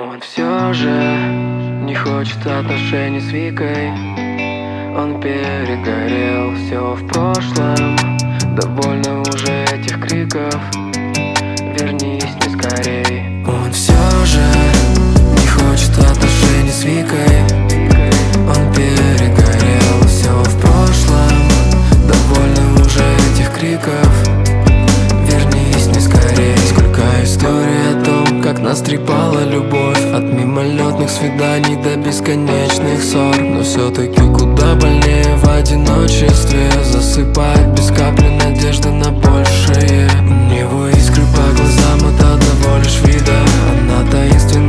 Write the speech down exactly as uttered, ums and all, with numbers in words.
Он все же не хочет отношений с Викой. Он перегорел, все в прошлом. Довольно уже этих криков. Вернись мне скорей. Он все же не хочет отношений с Викой. Он перегорел, все в прошлом. Довольно уже этих криков. Вернись мне скорей. Сколько историй о том, как нас трепала любовь. От мимолетных свиданий до бесконечных ссор. Но все-таки куда больнее в одиночестве засыпать без капли надежды на большее. У него искры по глазам от одного лишь вида. Она таинственная.